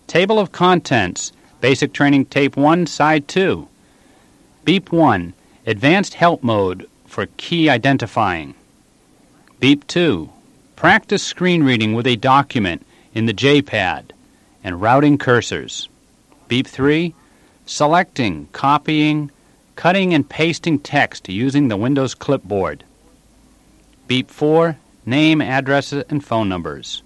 Table of Contents, Basic Training Tape 1, Side 2. Beep 1, Advanced Help Mode for Key Identifying. Beep 2, Practice screen reading with a document in the JPad and routing cursors. Beep 3, Selecting, copying, cutting and pasting text using the Windows clipboard. Beep 4, Name, addresses, and phone numbers.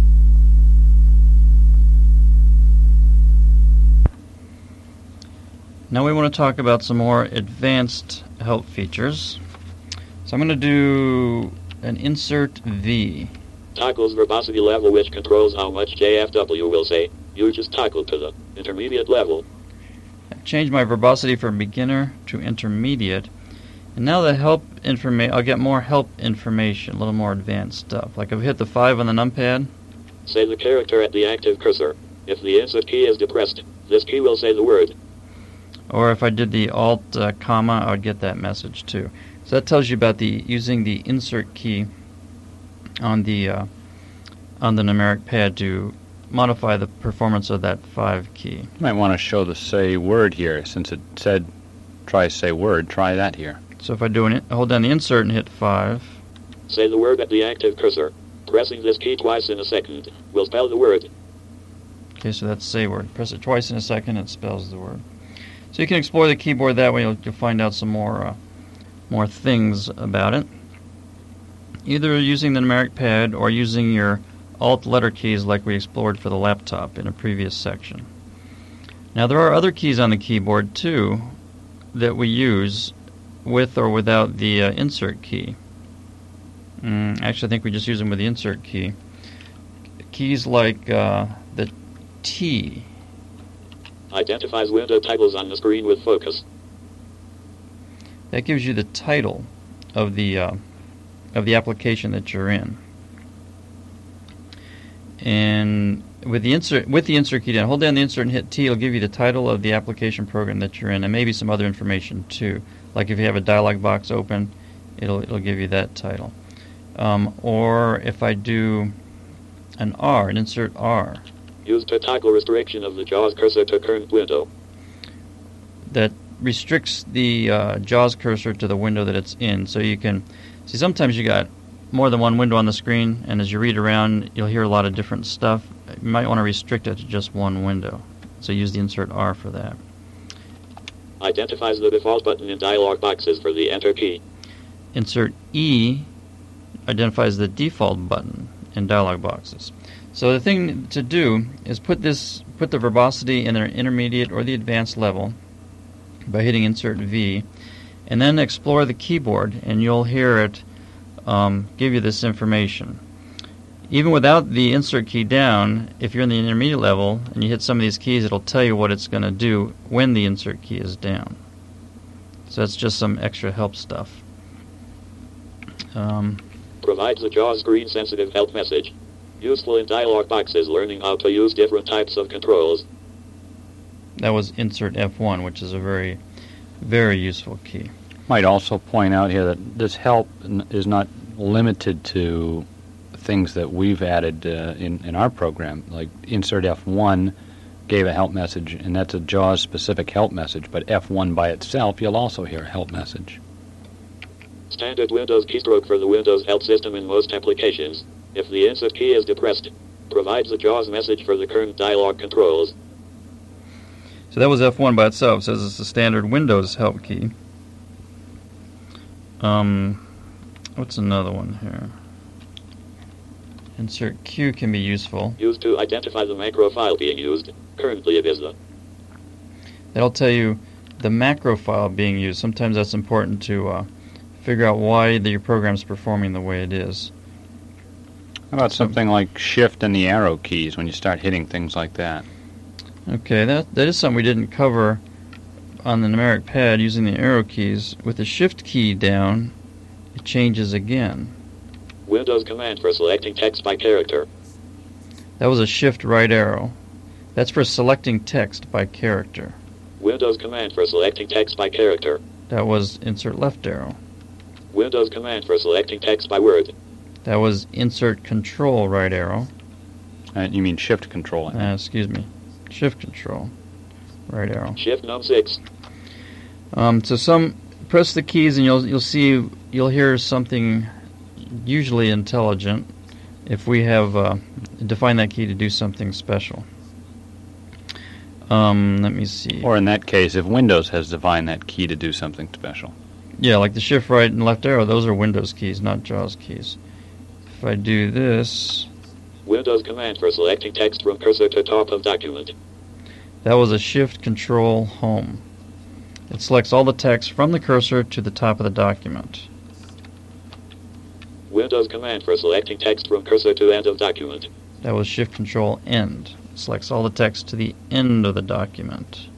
Now we want to talk about some more advanced help features. So I'm going to do an insert V. Toggles verbosity level, which controls how much JFW will say. You just toggle to the intermediate level. I've changed my verbosity from beginner to intermediate. And now the help information, I'll get more help information, a little more advanced stuff. Like if I hit the 5 on the numpad. Say the character at the active cursor. If the insert key is depressed, this key will say the word. Or if I did the Alt, comma, I would get that message too. So that tells you about using the insert key on the numeric pad to modify the performance of that 5 key. You might want to show the say word here. Since it said try say word, try that here. So if I hold down the insert and hit 5. Say the word at the active cursor. Pressing this key twice in a second will spell the word. Okay, so that's say word. Press it twice in a second, it spells the word. So you can explore the keyboard that way. You'll find out some more things about it. Either using the numeric pad or using your Alt letter keys like we explored for the laptop in a previous section. Now there are other keys on the keyboard too that we use with or without the insert key. Actually, I think we just use them with the insert key. Keys like the T. Identifies window titles on the screen with focus. That gives you the title of the application that you're in. And with the insert key down, hold down the insert and hit T. It'll give you the title of the application program that you're in, and maybe some other information too. Like if you have a dialog box open, it'll give you that title. Or if I do an R, an insert R. Use to toggle restriction of the JAWS cursor to current window. That restricts the JAWS cursor to the window that it's in. So you can see sometimes you got more than one window on the screen, and as you read around, you'll hear a lot of different stuff. You might want to restrict it to just one window. So use the insert R for that. Identifies the default button in dialog boxes for the Enter key. Insert E identifies the default button in dialog boxes. So the thing to do is put the verbosity in the intermediate or the advanced level by hitting insert V, and then explore the keyboard, and you'll hear it give you this information. Even without the insert key down, if you're in the intermediate level and you hit some of these keys, it'll tell you what it's going to do when the insert key is down. So that's just some extra help stuff. Provides a JAWS screen-sensitive help message. Useful in dialog boxes learning how to use different types of controls. That was insert F1, which is a very, very useful key. Might also point out here that this help is not limited to things that we've added in our program. Like insert F1 gave a help message, and that's a JAWS-specific help message, but F1 by itself, you'll also hear a help message. Standard Windows keystroke for the Windows help system in most applications. If the insert key is depressed, provides a JAWS message for the current dialog controls. So that was F1 by itself. It says it's a standard Windows help key. What's another one here? Insert Q can be useful. Used to identify the macro file being used. Currently it is the. That'll tell you the macro file being used. Sometimes that's important to figure out why your program's performing the way it is. How about something like Shift and the arrow keys when you start hitting things like that? Okay, that is something we didn't cover on the numeric pad using the arrow keys. With the Shift key down, it changes again. Windows command for selecting text by character. That was a Shift right arrow. That's for selecting text by character. Windows command for selecting text by character. That was insert left arrow. Windows command for selecting text by word. That was insert control right arrow. You mean Shift control. Excuse me. Shift Control. Right arrow. Shift num 6. Press the keys and you'll hear something usually intelligent if we have defined that key to do something special. Let me see. Or in that case, if Windows has defined that key to do something special. Yeah, like the shift right and left arrow, those are Windows keys, not JAWS keys. If I do this... Windows command for selecting text from cursor to top of document. That was a Shift Control Home. It selects all the text from the cursor to the top of the document. Windows command for selecting text from cursor to end of document. That was Shift Control End. It selects all the text to the end of the document.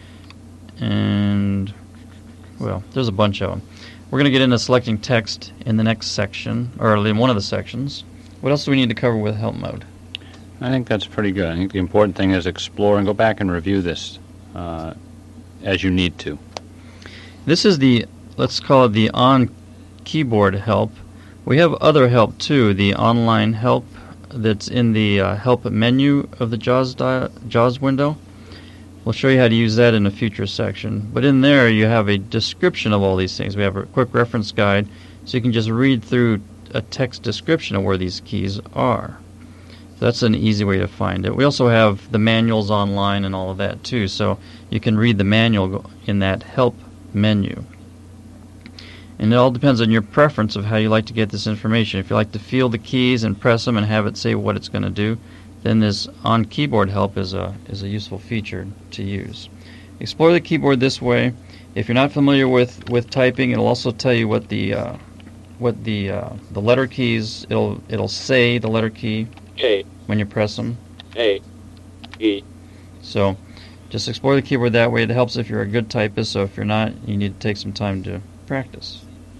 And, well, there's a bunch of them. We're going to get into selecting text in the next section, or in one of the sections. What else do we need to cover with help mode? I think that's pretty good. I think the important thing is explore and go back and review this as you need to. This is the, let's call it the on-keyboard help. We have other help too, the online help that's in the help menu of the JAWS window. We'll show you how to use that in a future section. But in there you have a description of all these things. We have a quick reference guide, so you can just read through a text description of where these keys are. So that's an easy way to find it. We also have the manuals online and all of that too, so you can read the manual in that help menu. And it all depends on your preference of how you like to get this information. If you like to feel the keys and press them and have it say what it's going to do, then this on-keyboard help is a useful feature to use. Explore the keyboard this way. If you're not familiar with typing, it'll also tell you what the letter keys. It'll say the letter key K when you press them. A E. So just explore the keyboard that way. It helps if you're a good typist. So if you're not, you need to take some time to practice.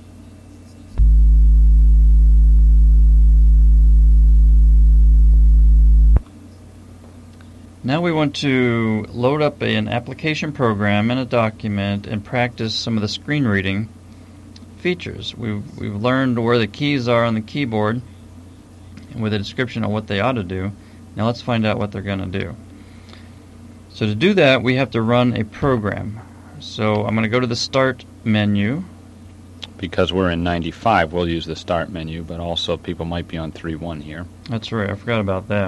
Now we want to load up an application program and a document and practice some of the screen reading features. We've learned where the keys are on the keyboard and with a description of what they ought to do. Now let's find out what they're going to do. So to do that, we have to run a program. So I'm going to go to the Start menu. Because we're in 95, we'll use the Start menu, but also people might be on 3.1 here. That's right, I forgot about that.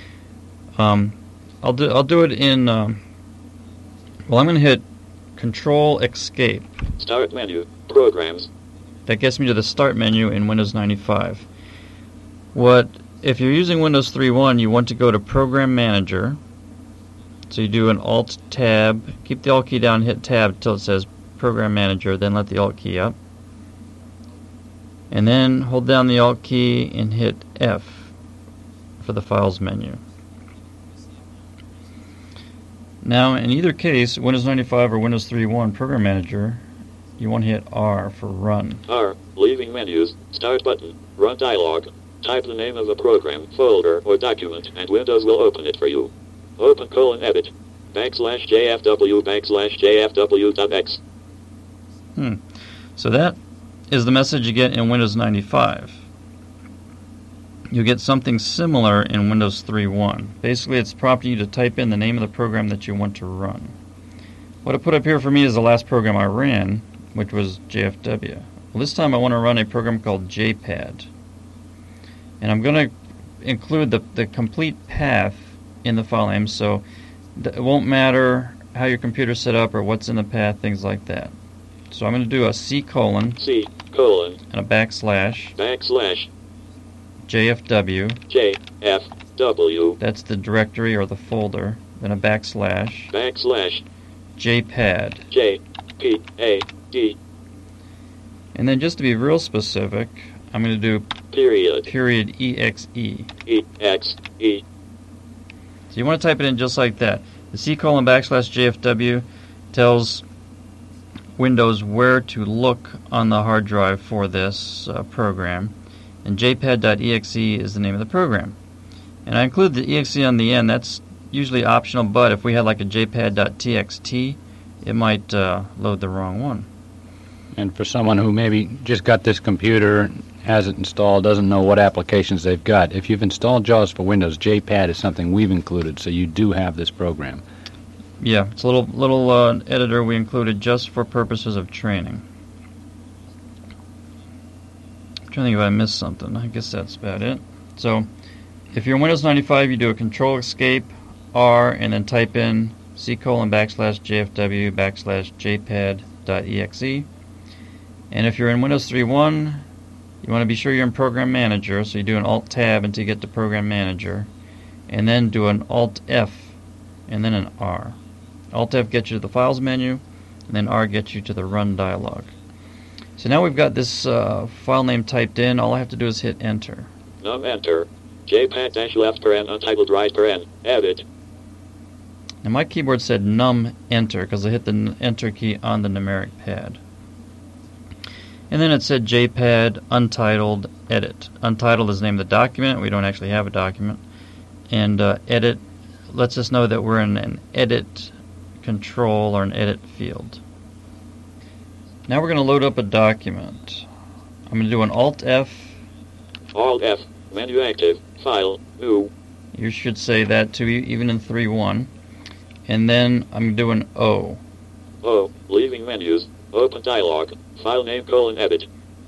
I'll do it in, I'm going to hit Control Escape. Start menu, programs. That gets me to the Start menu in Windows 95. If you're using Windows 3.1, you want to go to Program Manager. So you do an Alt-Tab, keep the Alt key down, hit Tab until it says Program Manager, then let the Alt key up. And then hold down the Alt key and hit F for the Files menu. Now, in either case, Windows 95 or Windows 3.1 Program Manager, you want to hit R for Run. R, leaving menus, Start button, Run dialog. Type the name of a program, folder, or document, and Windows will open it for you. Open : edit, /JFW/JFW.x. So that is the message you get in Windows 95. You'll get something similar in Windows 3.1. Basically, it's prompting you to type in the name of the program that you want to run. What I put up here for me is the last program I ran, which was JFW. Well, this time I want to run a program called JPad. And I'm going to include the complete path in the file name, so it won't matter how your computer's set up or what's in the path, things like that. So I'm going to do a C:, and a backslash, JFW. JFW. That's the directory or the folder. Then a backslash, JPad. JPAD. And then just to be real specific, I'm going to do period .exe. EXE. So you want to type it in just like that. The C:, /JFW tells Windows where to look on the hard drive for this program. And jpad.exe is the name of the program. And I include the exe on the end. That's usually optional, but if we had like a jpad.txt, it might load the wrong one. And for someone who maybe just got this computer has it installed doesn't know what applications they've got. If you've installed JAWS for Windows, JPad is something we've included, so you do have this program. Yeah, it's a little editor we included just for purposes of training. I'm trying to think if I missed something. I guess that's about it. So, if you're in Windows 95, you do a Control Escape R and then type in c:/jfw/jpad.exe. And if you're in Windows 3.1, you want to be sure you're in Program Manager, so you do an Alt-Tab until you get to Program Manager, and then do an Alt-F and then an R. Alt-F gets you to the Files menu, and then R gets you to the Run dialog. So now we've got this file name typed in. All I have to do is hit Enter. Num enter. JPad-left paren untitled right paren. Edit. Now my keyboard said num enter because I hit the enter key on the numeric pad. And then it said JPad untitled edit. Untitled is the name of the document. We don't actually have a document. And edit lets us know that we're in an edit control or an edit field. Now we're going to load up a document. I'm going to do an Alt-F. Alt-F. Menu active. File. New. You should say that too, even in 3.1. And then I'm doing O. O. Leaving menus. Open dialog. File name : edit.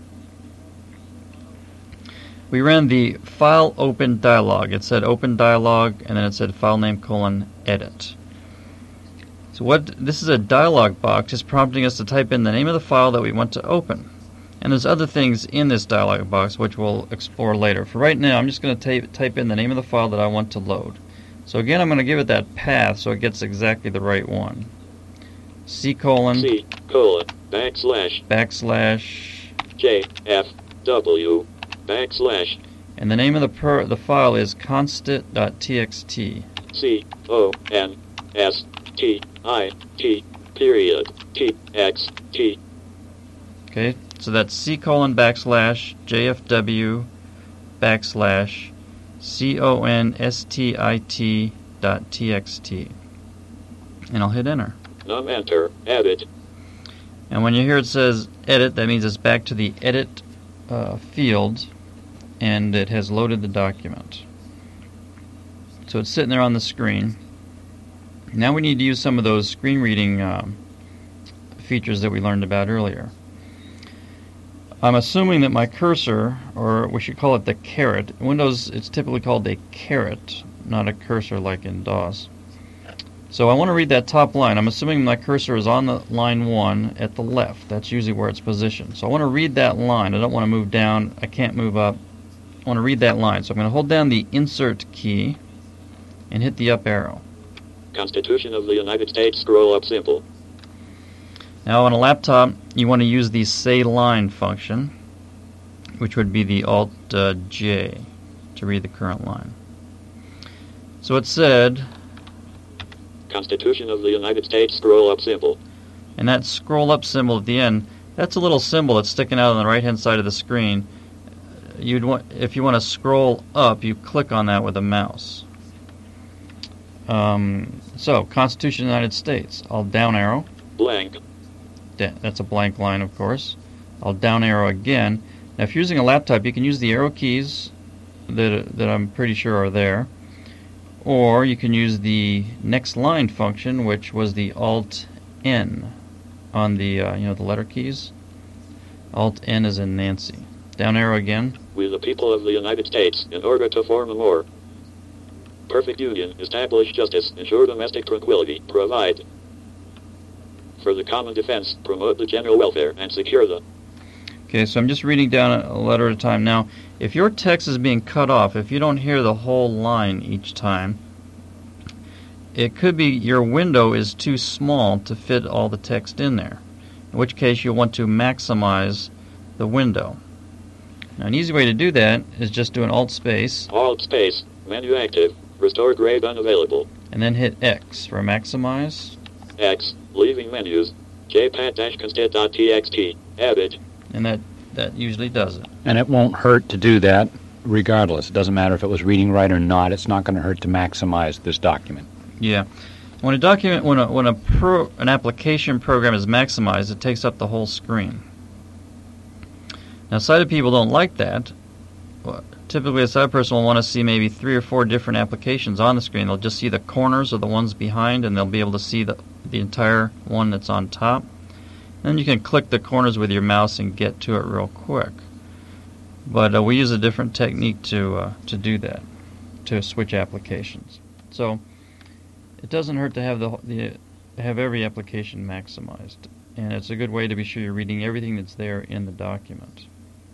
We ran the file open dialog. It said open dialog and then it said file name : edit. So this is a dialog box. It's prompting us to type in the name of the file that we want to open. And there's other things in this dialog box which we'll explore later. For right now, I'm just going to type in the name of the file that I want to load. So again, I'm going to give it that path so it gets exactly the right one. C:// JFW / and the name of the file is constit.txt. CONSTIT Okay, so that's C:/JFW /CONSTIT.txt. And I'll hit enter. Num enter. Edit. And when you hear it says edit, that means it's back to the edit field and it has loaded the document. So it's sitting there on the screen. Now we need to use some of those screen reading features that we learned about earlier. I'm assuming that my cursor, or we should call it the caret. In Windows, it's typically called a caret, not a cursor like in DOS. So I want to read that top line. I'm assuming my cursor is on the line 1 at the left. That's usually where it's positioned. So I want to read that line. I don't want to move down. I can't move up. I want to read that line. So I'm going to hold down the Insert key and hit the up arrow. Constitution of the United States scroll up symbol. Now on a laptop, you want to use the Say Line function, which would be the Alt-J to read the current line. So it said... Constitution of the United States scroll up symbol. And that scroll up symbol at the end, that's a little symbol that's sticking out on the right hand side of the screen. If you want to scroll up, you click on that with a mouse. So Constitution of the United States. I'll down arrow. Blank. That's a blank line, of course. I'll down arrow again. Now if you're using a laptop, you can use the arrow keys that I'm pretty sure are there. Or you can use the next line function, which was the Alt-N on the the letter keys. Alt-N is in Nancy. Down arrow again. We the people of the United States, in order to form a more perfect union, establish justice, ensure domestic tranquility, provide for the common defense, promote the general welfare, and secure the... Okay, so I'm just reading down a letter at a time. Now, if your text is being cut off, if you don't hear the whole line each time, it could be your window is too small to fit all the text in there, in which case you'll want to maximize the window. Now, an easy way to do that is just do an Alt-Space. Alt-Space, menu active, restore grade unavailable. And then hit X for maximize. X, leaving menus, jpad-constit.txt, edit. And that usually does it. And it won't hurt to do that regardless. It doesn't matter if it was reading right or not. It's not going to hurt to maximize this document. Yeah. When an application program is maximized, it takes up the whole screen. Now, sighted people don't like that. Typically, a sighted person will want to see maybe 3 or 4 different applications on the screen. They'll just see the corners of the ones behind, and they'll be able to see the entire one that's on top. Then you can click the corners with your mouse and get to it real quick. But we use a different technique to do that, to switch applications. So it doesn't hurt to have have every application maximized, and it's a good way to be sure you're reading everything that's there in the document.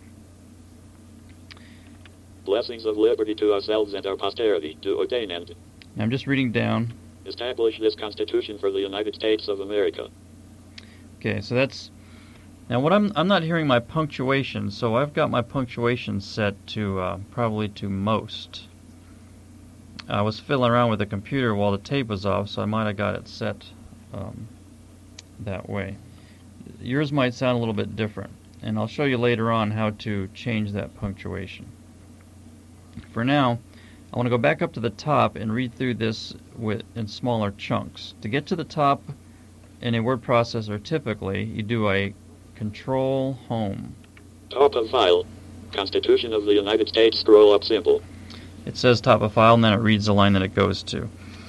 Blessings of liberty to ourselves and our posterity, to ordain and Now I'm just reading down. establish this Constitution for the United States of America. Okay, so that's... Now what I'm not hearing my punctuation, so I've got my punctuation set to probably to most. I was fiddling around with the computer while the tape was off, so I might have got it set that way. Yours might sound a little bit different, and I'll show you later on how to change that punctuation. For now, I want to go back up to the top and read through this in smaller chunks. To get to the top in a word processor, typically, you do a Control Home. Top of file. Constitution of the United States. Scroll up simple. It says top of file, and then it reads the line that it goes to.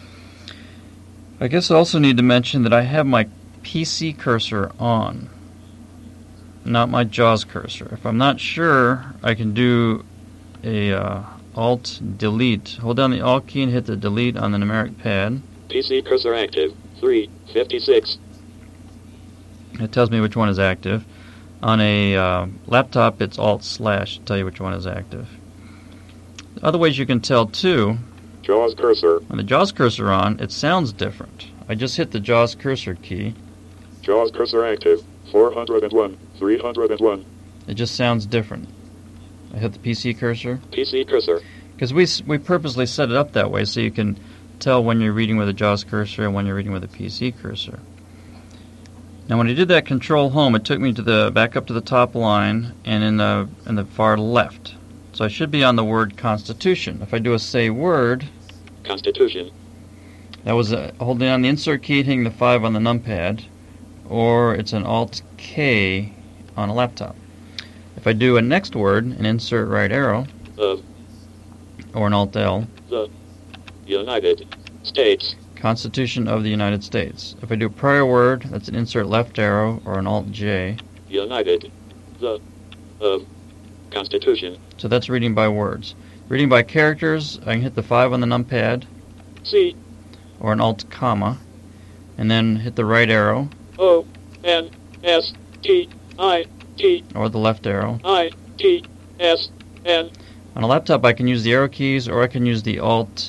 I guess I also need to mention that I have my PC cursor on, not my JAWS cursor. If I'm not sure, I can do a Alt-Delete. Hold down the Alt key and hit the Delete on the numeric pad. PC cursor active. 356. It tells me which one is active. On a laptop, it's Alt/ to tell you which one is active. Other ways you can tell, too, JAWS cursor. when the JAWS cursor on, it sounds different. I just hit the JAWS cursor key. JAWS cursor active. 401. 301. It just sounds different. I hit the PC cursor. PC cursor. Because we purposely set it up that way so you can tell when you're reading with a JAWS cursor and when you're reading with a PC cursor. Now when I did that Control Home, it took me to back up to the top line and in the far left. So I should be on the word Constitution. If I do a Say Word, Constitution. that was holding on the Insert key, hitting the 5 on the numpad, or it's an Alt-K on a laptop. If I do a next word, an Insert right arrow, or an Alt-L, The United States. Constitution of the United States. If I do a prior word, that's an Insert left arrow, or an Alt-J. United. The Constitution. So that's reading by words. Reading by characters, I can hit the 5 on the numpad, C. or an Alt comma, and then hit the right arrow, O. N. S. T. I. T. or the left arrow. I. T. S. N. On a laptop, I can use the arrow keys, or I can use the Alt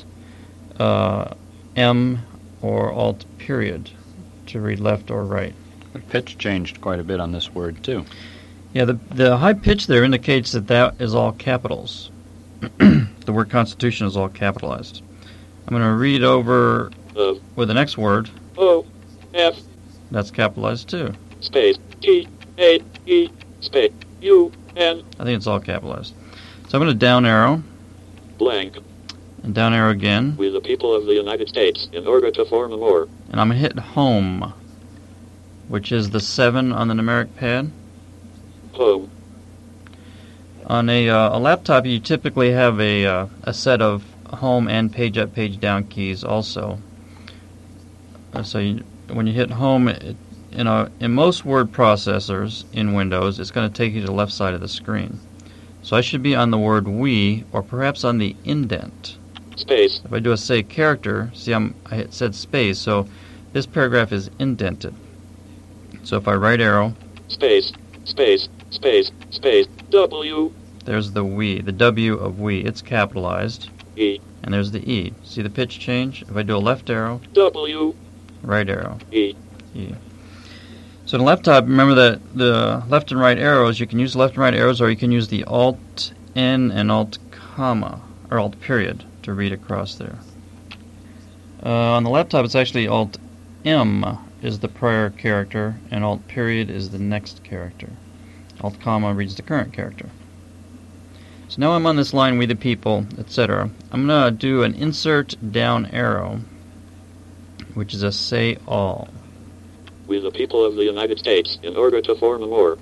M or Alt period to read left or right. The pitch changed quite a bit on this word, too. Yeah, the high pitch there indicates that is all capitals. The word Constitution is all capitalized. I'm going to read over with the next word. O. F. That's capitalized too. Space. T. A. E. Space. U. N. I think it's all capitalized. So I'm going to down arrow, Blank. and down arrow again, With the people of the United States in order to form a more. and I'm going to hit Home, which is the 7 on the numeric pad. Home. On a laptop, you typically have a set of Home and Page Up, Page Down keys also. When you hit Home, in most word processors in Windows, it's going to take you to the left side of the screen. So I should be on the word We, or perhaps on the indent. Space. If I do a Say Character, see I said space, so this paragraph is indented. So if I right arrow, Space. Space. Space. Space. W. there's the We, the W of We. It's capitalized. E. And there's the E. See the pitch change? If I do a left arrow, W. right arrow, E. E. So in a laptop, remember that the left and right arrows, you can use left and right arrows, or you can use the Alt-N and Alt-comma, or Alt-period, to read across there. On the laptop, it's actually Alt-M is the prior character, and Alt-period is the next character. Alt-comma reads the current character. So now I'm on this line, We the People, etc. I'm going to do an Insert down arrow, which is a Say All. With the people of the United States in order to form a more.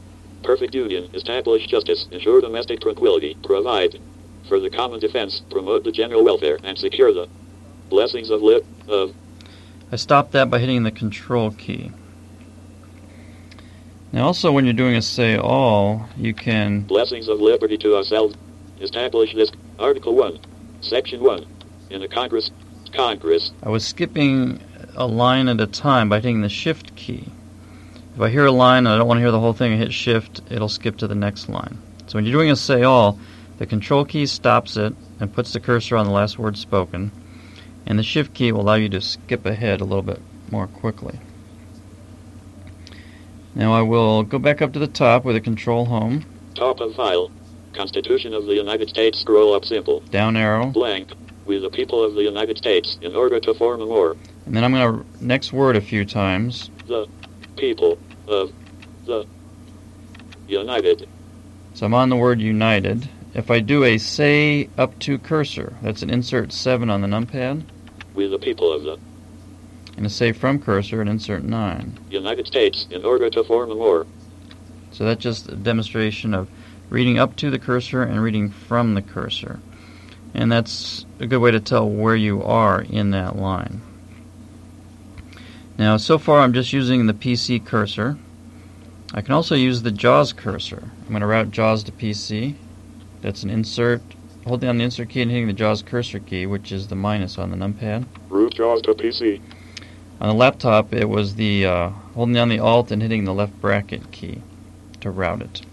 Perfect union. Establish justice. Ensure domestic tranquility. Provide for the common defense. Promote the general welfare and secure the blessings of I stopped that by hitting the Control key. Now also when you're doing a say all, you can blessings of liberty to ourselves. Establish this. Article 1. Section 1. In the Congress. I was skipping a line at a time by hitting the Shift key. If I hear a line and I don't want to hear the whole thing, I hit Shift, it'll skip to the next line. So when you're doing a say all, the Control key stops it and puts the cursor on the last word spoken, and the Shift key will allow you to skip ahead a little bit more quickly. Now I will go back up to the top with a Control Home. Top of file. Constitution of the United States. Scroll up simple. Down arrow. Blank. With the people of the United States in order to form a more. And then I'm going to next word a few times. The people of the United. So I'm on the word United. If I do a say up to cursor, that's an insert 7 on the numpad. With the people of the. And a say from cursor, and insert 9. United States in order to form a more. So that's just a demonstration of reading up to the cursor and reading from the cursor. And that's a good way to tell where you are in that line. Now, so far I'm just using the PC cursor. I can also use the JAWS cursor. I'm going to route JAWS to PC. That's an insert. Hold down the insert key and hitting the JAWS cursor key, which is the minus on the numpad. Route JAWS to PC. On the laptop, it was the holding down the Alt and hitting the left bracket key to route it.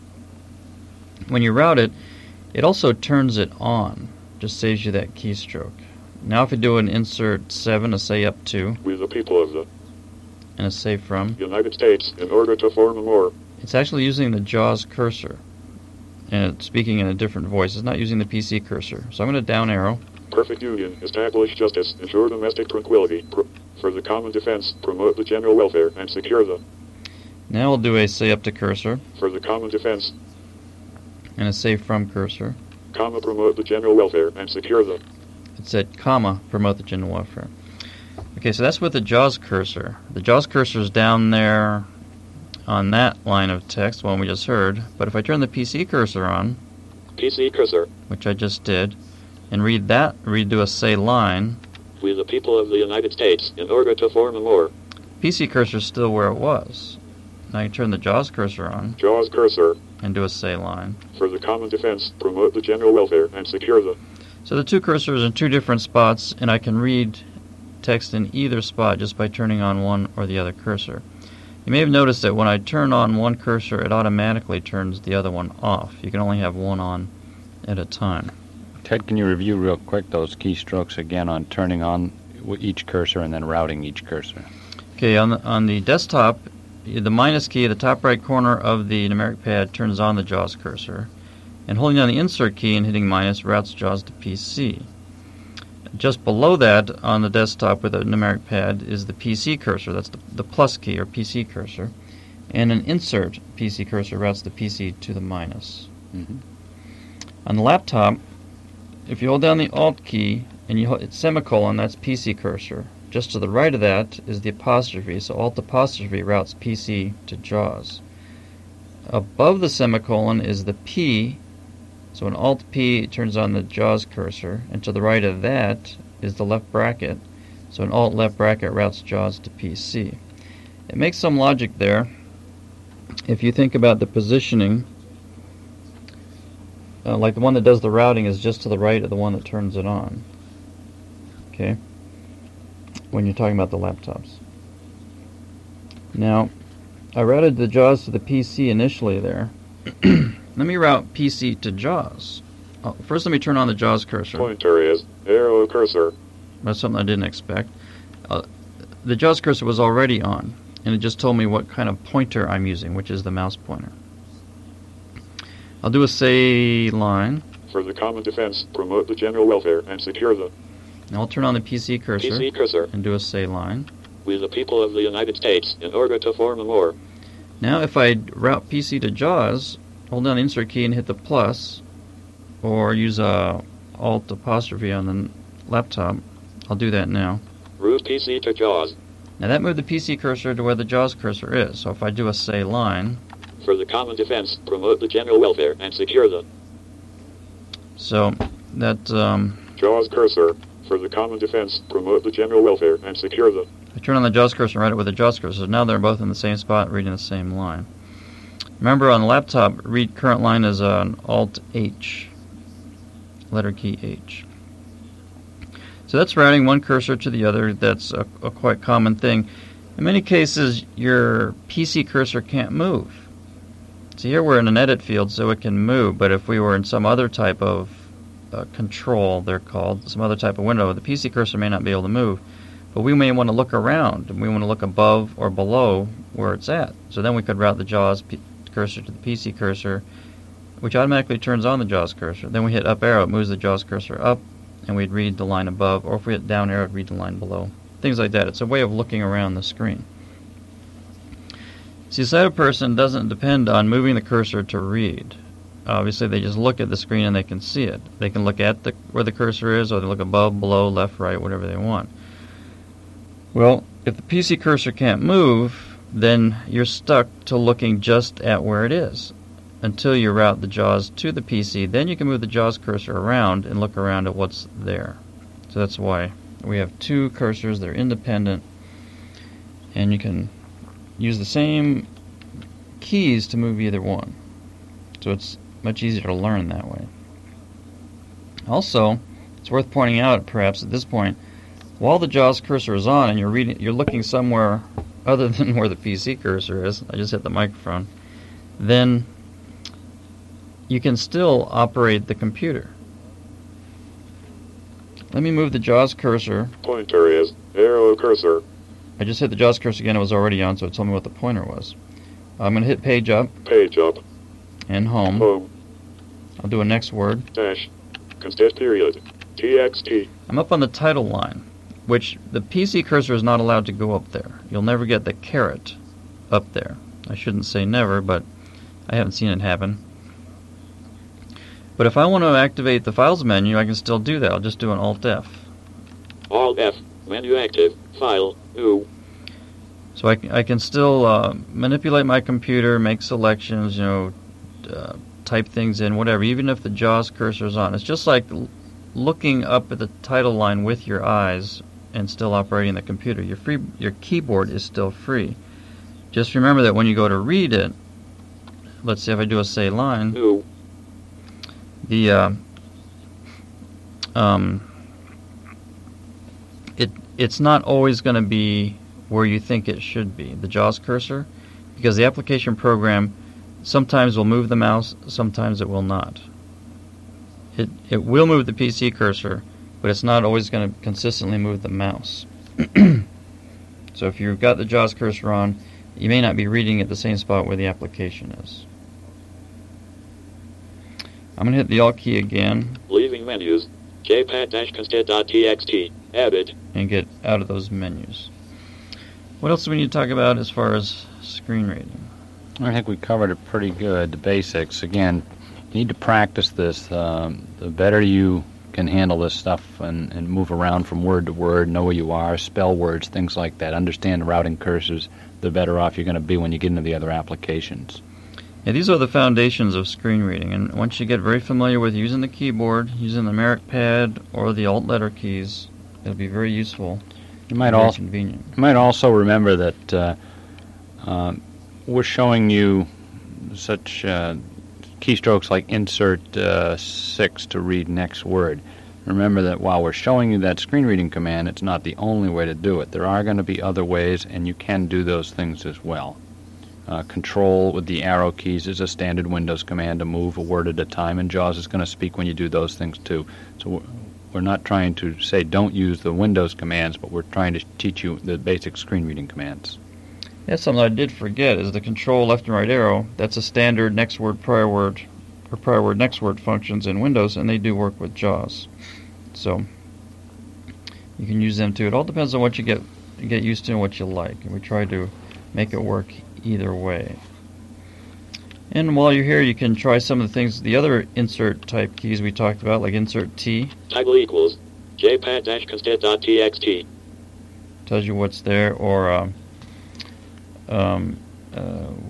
When you route it, it also turns it on. Just saves you that keystroke. Now if I do an insert 7, a say up to, with the people of the, and a say from, United States in order to form a more. It's actually using the JAWS cursor, and it's speaking in a different voice. It's not using the PC cursor. So I'm going to down arrow. Perfect union. Establish justice. Ensure domestic tranquility. For the common defense. Promote the general welfare and secure the. Now we'll do a say up to cursor. For the common defense. And a say from cursor. Comma, promote the general welfare and secure the. It said, comma, promote the general welfare. Okay, so that's with the JAWS cursor. The JAWS cursor is down there on that line of text, one we just heard. But if I turn the PC cursor on, PC cursor, which I just did, and read do a say line. With the people of the United States in order to form a more. PC cursor is still where it was. Now you turn the JAWS cursor on. JAWS cursor. And do a say line. For the common defense, promote the general welfare and secure the. So the two cursors are in two different spots, and I can read text in either spot just by turning on one or the other cursor. You may have noticed that when I turn on one cursor, it automatically turns the other one off. You can only have one on at a time. Ted, can you review real quick those keystrokes again on turning on each cursor and then routing each cursor? Okay, on the desktop, the minus key at the top right corner of the numeric pad turns on the JAWS cursor, and holding down the insert key and hitting minus routes JAWS to PC. Just below that on the desktop with a numeric pad is the PC cursor. That's the plus key or PC cursor, and an insert PC cursor routes the PC to the minus. Mm-hmm. On the laptop, if you hold down the Alt key and you hit semicolon, that's PC cursor. Just to the right of that is the apostrophe, so Alt apostrophe routes PC to JAWS. Above the semicolon is the P, so an Alt P turns on the JAWS cursor, and to the right of that is the left bracket, so an Alt left bracket routes JAWS to PC. It makes some logic there. If you think about the positioning, like the one that does the routing is just to the right of the one that turns it on. Okay? When you're talking about the laptops. Now, I routed the JAWS to the PC initially there. Let me route PC to JAWS. First, let me turn on the JAWS cursor. Pointer is arrow cursor. That's something I didn't expect. The JAWS cursor was already on, and it just told me what kind of pointer I'm using, which is the mouse pointer. I'll do a say line. For the common defense, promote the general welfare and secure the. Now I'll turn on the PC cursor and do a say line. With the people of the United States in order to form a more. Now if I route PC to JAWS, hold down the insert key and hit the plus, or use Alt apostrophe on the laptop. I'll do that now. Route PC to JAWS. Now that moved the PC cursor to where the JAWS cursor is, so if I do a say line. For the common defense, promote the general welfare and secure the... So that JAWS cursor. For the common defense, promote the general welfare and secure the... I turn on the JAWS cursor and write it with the JAWS cursor. So now they're both in the same spot, reading the same line. Remember, on the laptop, read current line is an Alt-H, letter key H. So that's routing one cursor to the other. That's a quite common thing. In many cases, your PC cursor can't move. So here we're in an edit field, so it can move, but if we were in some other type of control, they're called, some other type of window, the PC cursor may not be able to move. But we may want to look around, and we want to look above or below where it's at. So then we could route the JAWS cursor to the PC cursor, which automatically turns on the JAWS cursor. Then we hit up arrow, it moves the JAWS cursor up, and we'd read the line above, or if we hit down arrow, it'd read the line below. Things like that. It's a way of looking around the screen. See, a sighted person doesn't depend on moving the cursor to read. Obviously, they just look at the screen and they can see it. They can look at where the cursor is, or they look above, below, left, right, whatever they want. Well, if the PC cursor can't move, then you're stuck to looking just at where it is until you route the JAWS to the PC. Then you can move the JAWS cursor around and look around at what's there. So that's why we have two cursors. They're independent, and you can use the same keys to move either one. So it's much easier to learn that way. Also, it's worth pointing out, perhaps at this point, while the JAWS cursor is on and you're looking somewhere other than where the PC cursor is, I just hit the microphone, then you can still operate the computer. Let me move the JAWS cursor. Pointer is arrow cursor. I just hit the JAWS cursor again, it was already on, so it told me what the pointer was. I'm going to hit page up. Page up. And home. Home. I'll do a next word. Dash. Constant period. TXT. I'm up on the title line, which the PC cursor is not allowed to go up there. You'll never get the caret up there. I shouldn't say never, but I haven't seen it happen. But if I want to activate the Files menu, I can still do that. I'll just do an Alt-F. Alt-F. Menu active. File. New. So I can still manipulate my computer, make selections, type things in, whatever, even if the JAWS cursor is on. It's just like looking up at the title line with your eyes and still operating the computer. Your keyboard is still free. Just remember that when you go to read it, let's say if I do a say line, New. It's not always going to be where you think it should be, the JAWS cursor, because the application program sometimes will move the mouse, sometimes it will not. It will move the PC cursor, but it's not always going to consistently move the mouse. So if you've got the JAWS cursor on, you may not be reading at the same spot where the application is. I'm going to hit the Alt key again. Leaving menus. jpad-constant.txt. Added. And get out of those menus. What else do we need to talk about as far as screen reading? I think we covered it pretty good, the basics. Again, you need to practice this. The better you can handle this stuff and move around from word to word, know where you are, spell words, things like that, understand routing cursors, the better off you're going to be when you get into the other applications. Yeah, these are the foundations of screen reading, and once you get very familiar with using the keyboard, using the numeric pad, or the alt letter keys, it'll be very useful. You might also remember that we're showing you such keystrokes like insert 6 to read next word. Remember that while we're showing you that screen reading command, it's not the only way to do it. There are going to be other ways, and you can do those things as well. Control with the arrow keys is a standard Windows command to move a word at a time, and JAWS is going to speak when you do those things too. So we're not trying to say don't use the Windows commands, but we're trying to teach you the basic screen reading commands. That's something I did forget, is the control left and right arrow. That's a standard next word, prior word, or prior word, next word functions in Windows, and they do work with JAWS. So you can use them too. It all depends on what you get used to and what you like, and we try to make it work either way. And while you're here, you can try some of the things, the other insert type keys we talked about, like insert T. Title equals jpad-constant.txt. Tells you what's there, or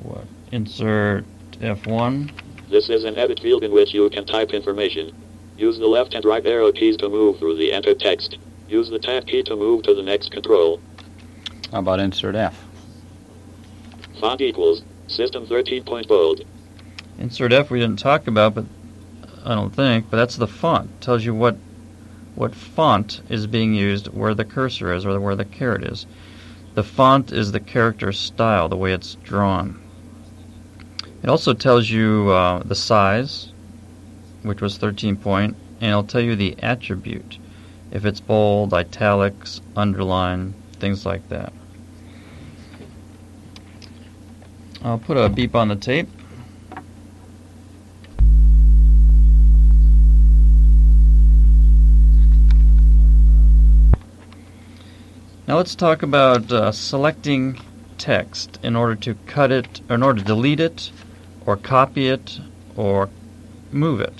Insert F1. This is an edit field in which you can type information. Use the left and right arrow keys to move through the entered text. Use the tab key to move to the next control. How about insert F? Font equals system 13-point bold. Insert F we didn't talk about, but I don't think, but that's the font. It tells you what font is being used where the cursor is or where the caret is. The font is the character style, the way it's drawn. It also tells you the size, which was 13 point, and it'll tell you the attribute, if it's bold, italics, underline, things like that. I'll put a beep on the tape. Now let's talk about selecting text in order to cut it, or in order to delete it, or copy it, or move it.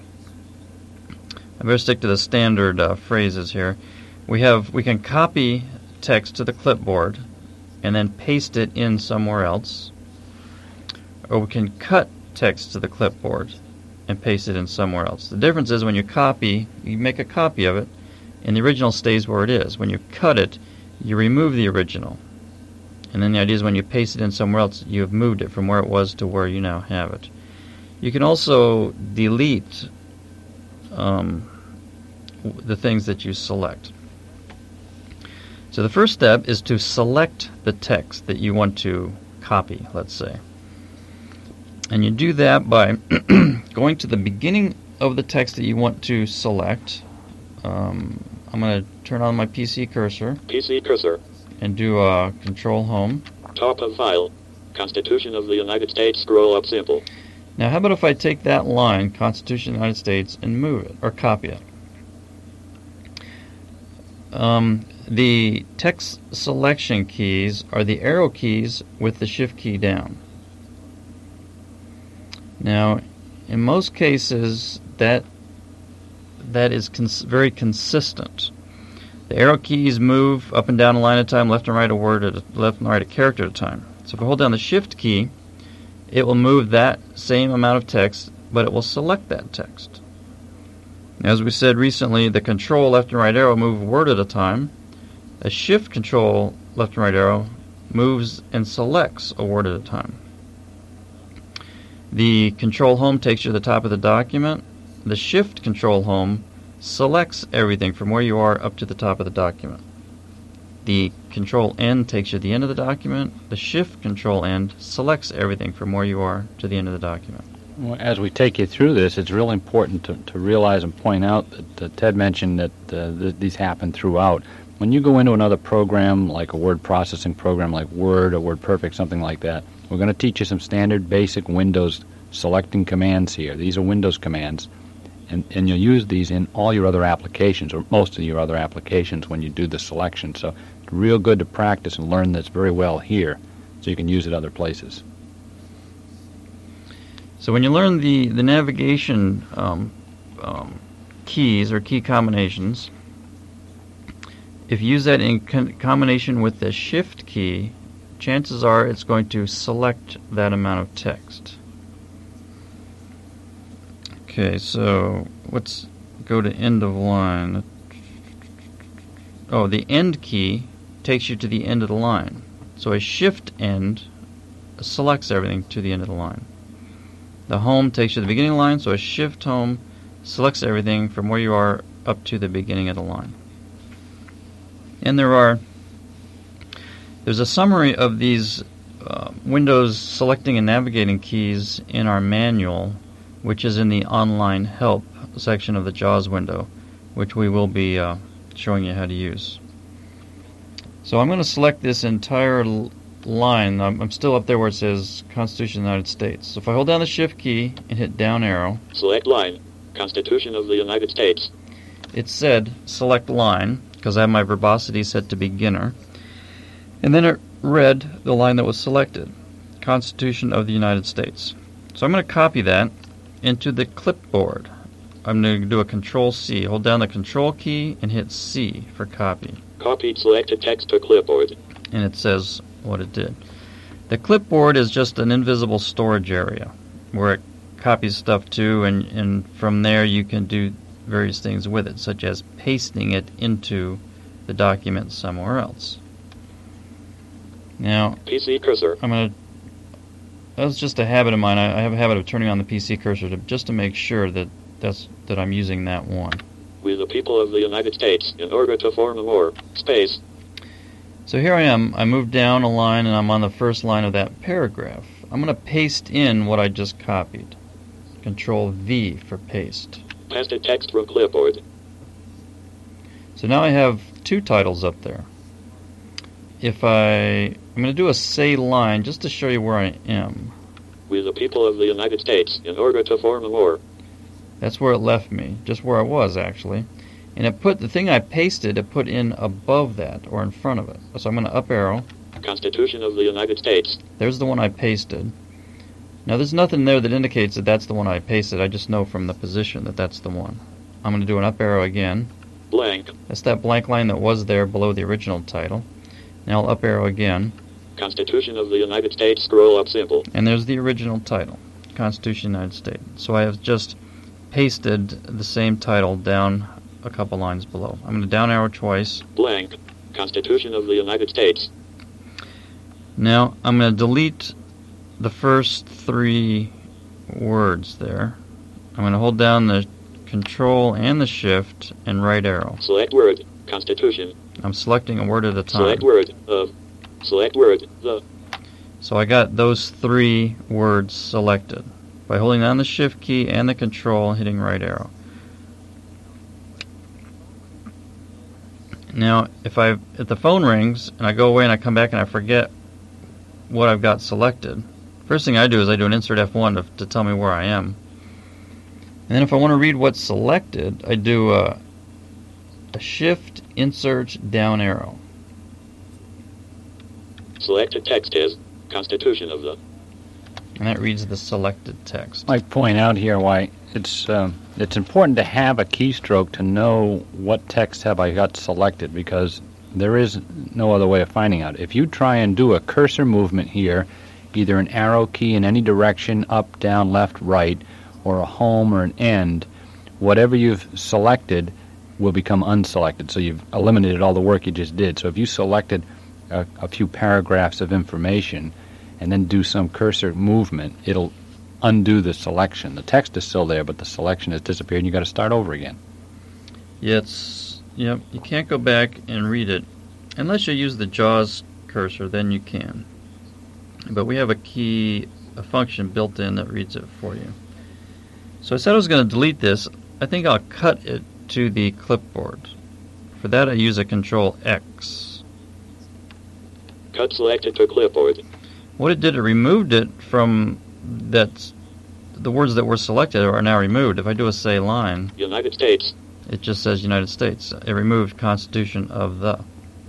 I better stick to the standard phrases here. We can copy text to the clipboard and then paste it in somewhere else, or we can cut text to the clipboard and paste it in somewhere else. The difference is when you copy, you make a copy of it, and the original stays where it is. When you cut it, you remove the original. And then the idea is when you paste it in somewhere else, you have moved it from where it was to where you now have it. You can also delete the things that you select. So the first step is to select the text that you want to copy, let's say. And you do that by going to the beginning of the text that you want to select. I'm going to turn on my PC cursor. PC cursor. And do Control Home. Top of file. Constitution of the United States. Scroll up simple. Now how about if I take that line, Constitution of the United States, and move it, or copy it? The text selection keys are the arrow keys with the shift key down. Now, in most cases, that is very consistent. The arrow keys move up and down a line at a time, left and right a word at left and right a character at a time. So if I hold down the shift key, it will move that same amount of text, but it will select that text. As we said recently, the control left and right arrow move a word at a time. A shift control left and right arrow moves and selects a word at a time. The control home takes you to the top of the document. The shift control home selects everything from where you are up to the top of the document. The control end takes you to the end of the document. The shift control end selects everything from where you are to the end of the document. Well, as we take you through this, it's real important to realize and point out that Ted mentioned that these happen throughout. When you go into another program, like a word processing program like Word or WordPerfect, something like that, we're going to teach you some standard basic Windows selecting commands here. These are Windows commands, and you'll use these in all your other applications, or most of your other applications when you do the selection. So it's real good to practice and learn this very well here, so you can use it other places. So when you learn the navigation keys or key combinations, if you use that in combination with the shift key, chances are it's going to select that amount of text. Okay, so let's go to end of line. Oh, the end key takes you to the end of the line. So a shift end selects everything to the end of the line. The home takes you to the beginning of the line, so a shift home selects everything from where you are up to the beginning of the line. And there's a summary of these Windows selecting and navigating keys in our manual, which is in the online help section of the JAWS window, which we will be showing you how to use. So I'm going to select this entire line. I'm still up there where it says Constitution of the United States. So if I hold down the shift key and hit down arrow, select line, Constitution of the United States. It said select line, because I have my verbosity set to beginner. And then it read the line that was selected, Constitution of the United States. So I'm going to copy that into the clipboard. I'm going to do a Control-C. Hold down the Control key and hit C for copy. Copied selected text to clipboard. And it says what it did. The clipboard is just an invisible storage area where it copies stuff to, and from there you can do various things with it, such as pasting it into the document somewhere else. Now, PC cursor. That's just a habit of mine. I have a habit of turning on the PC cursor just to make sure that I'm using that one. With the people of the United States, in order to form a more, space. So here I am. I moved down a line, and I'm on the first line of that paragraph. I'm going to paste in what I just copied. Control V for paste. Pasted text from clipboard. So now I have two titles up there. I'm going to do a say line just to show you where I am. With the people of the United States, in order to form a more. That's where it left me, just where I was actually. And it put the thing I pasted, it put in above that, or in front of it. So I'm going to up arrow. Constitution of the United States. There's the one I pasted. Now there's nothing there that indicates that that's the one I pasted. I just know from the position that that's the one. I'm going to do an up arrow again. Blank. That's that blank line that was there below the original title. Now I'll up arrow again. Constitution of the United States, scroll up symbol. And there's the original title, Constitution of the United States. So I have just pasted the same title down a couple lines below. I'm going to down arrow twice. Blank. Constitution of the United States. Now I'm going to delete the first three words there. I'm going to hold down the Control and the Shift and right arrow. Select word, Constitution. I'm selecting a word at a time. Select word, of. Select word, the. So I got those three words selected by holding down the Shift key and the Control and hitting right arrow. Now, if the phone rings and I go away and I come back and I forget what I've got selected, first thing I do is I do an insert F1 to tell me where I am. And then if I want to read what's selected, I do a Shift, Insert, down arrow. Selected text is Constitution of the. And that reads the selected text. I'd like to point out here why it's important to have a keystroke to know what text have I got selected, because there is no other way of finding out. If you try and do a cursor movement here, either an arrow key in any direction, up, down, left, right, or a home or an end, whatever you've selected will become unselected. So you've eliminated all the work you just did. So if you selected a few paragraphs of information and then do some cursor movement, it'll undo the selection. The text is still there, but the selection has disappeared, and you've got to start over again. Yep, you can't go back and read it. Unless you use the JAWS cursor, then you can. But we have a function built in that reads it for you. So I said I was going to delete this. I think I'll cut it to the clipboard. For that I use a Control X. Cut selected to clipboard. What it did, it removed it from that. The words that were selected are now removed. If I do a say line, United States. It just says United States. It removed Constitution of the.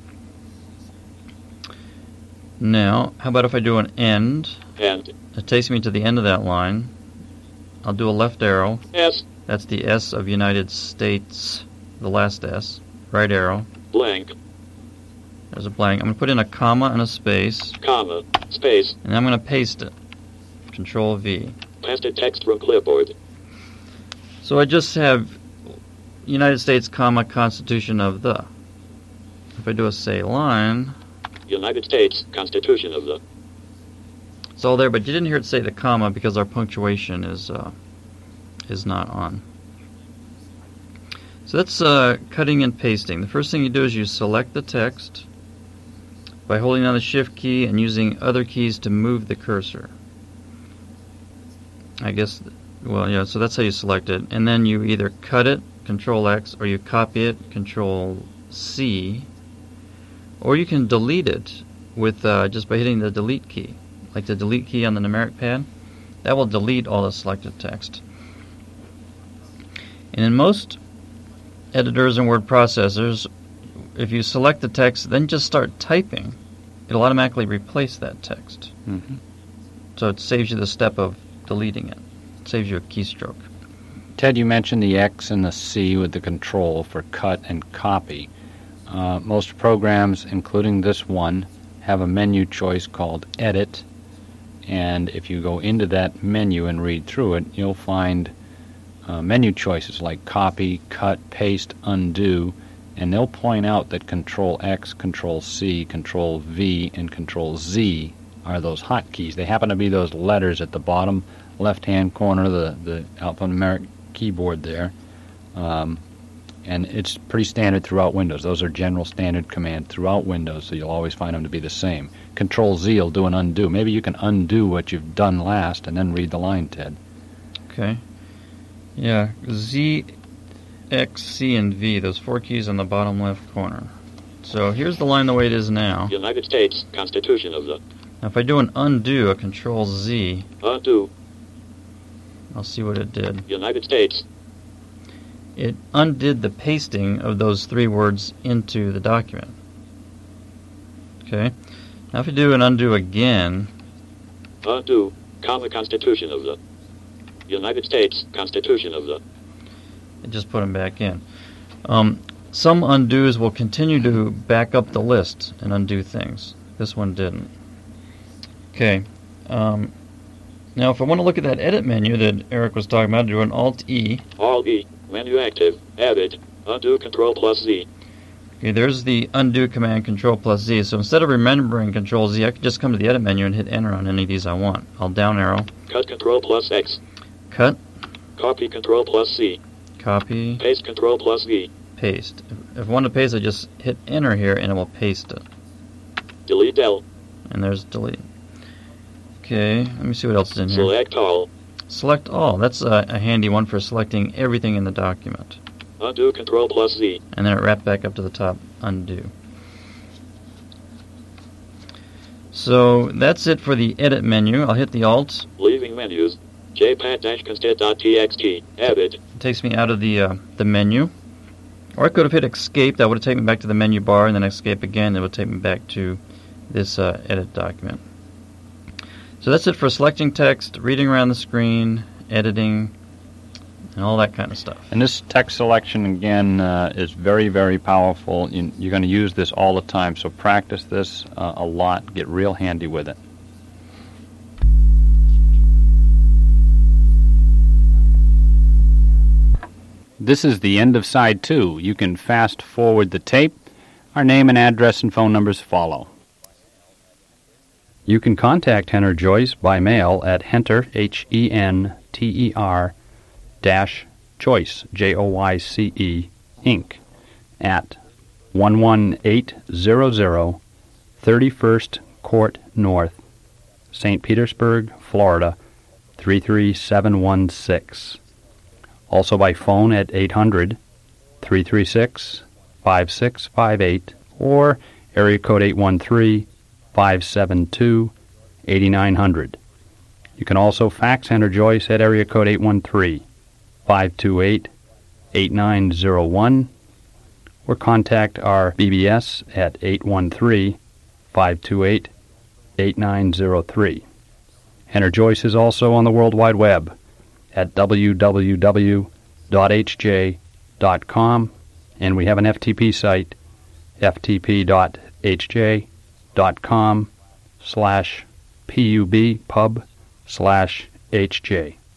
Now, how about if I do an end? End. It takes me to the end of that line. I'll do a left arrow. S. That's the S of United States, the last S. Right arrow. Blank. There's a blank. I'm going to put in a comma and a space. Comma. Space. And I'm going to paste it. Control V. Pasted text from clipboard. So I just have United States, comma, Constitution of the. If I do a say line, United States, Constitution of the. it's all there, but you didn't hear it say the comma because our punctuation is not on. So that's cutting and pasting. The first thing you do is you select the text by holding down the Shift key and using other keys to move the cursor. I guess, well, yeah, so that's how you select it. And then you either cut it, Control X, or you copy it, Control C, or you can delete it with just by hitting the delete key, like the delete key on the numeric pad. That will delete all the selected text. And in most editors and word processors, if you select the text, then just start typing, it'll automatically replace that text. Mm-hmm. So it saves you the step of deleting it. It saves you a keystroke. Ted, you mentioned the X and the C with the control for cut and copy. Most programs, including this one, have a menu choice called Edit and if you go into that menu and read through it, you'll find menu choices like copy, cut, paste, undo, and they'll point out that Control X, Control C, Control V, and Control Z are those hotkeys. They happen to be those letters at the bottom left-hand corner of the alphanumeric keyboard there. And it's pretty standard throughout Windows. Those are general standard commands throughout Windows, so you'll always find them to be the same. Control Z will do an undo. Maybe you can undo what you've done last and then read the line, Ted. Okay. Yeah, Z, X, C, and V, those 4 keys on the bottom left corner. So here's the line the way it is now. United States Constitution of the... Now if I do an undo, a Control Z, Undo. I'll see what it did. United States. It undid the pasting of those 3 words into the document. Okay. Now if you do an undo again... Undo, comma, Constitution of the... United States Constitution of the... It just put them back in. Some undos will continue to back up the list and undo things. This one didn't. Okay. Now if I want to look at that edit menu that Eric was talking about, I do an Alt-E. Alt-E, menu active, added, undo, Control plus Z. Okay, there's the undo command, Control plus Z. So instead of remembering Control Z, I could just come to the edit menu and hit enter on any of these I want. I'll down arrow. Cut, Control plus X. Cut. Copy, Control plus C. Copy. Paste, Control plus V. Paste. If I want to paste, I just hit enter here and it will paste it. Delete del. And there's delete. Okay, let me see what else is in here. Select all. Select all. That's a handy one for selecting everything in the document. Undo, Control plus Z. And then it wrapped back up to the top. Undo. So that's it for the edit menu. I'll hit the Alt. Leaving menus. jpad-const.txt. Added. It takes me out of the menu. Or I could have hit escape. That would have taken me back to the menu bar, and then escape again. It would take me back to this edit document. So that's it for selecting text, reading around the screen, editing, and all that kind of stuff. And this text selection, again, is very, very powerful. You're going to use this all the time, so practice this a lot. Get real handy with it. This is the end of side 2. You can fast forward the tape. Our name and address and phone numbers follow. You can contact Henner Joyce by mail at Henter, H-E-N-T-E-R, Choice, J-O-Y-C-E, Inc., at 11800 31st Court North, St. Petersburg, Florida, 33716. Also by phone at 800-336-5658 or area code 813-572-8900. You can also fax Henner Joyce at area code 813-528-8901 or contact our BBS at 813-528-8903. Henner Joyce is also on the World Wide Web at www.hj.com, and we have an FTP site, ftp.hj.com/pub/HJ.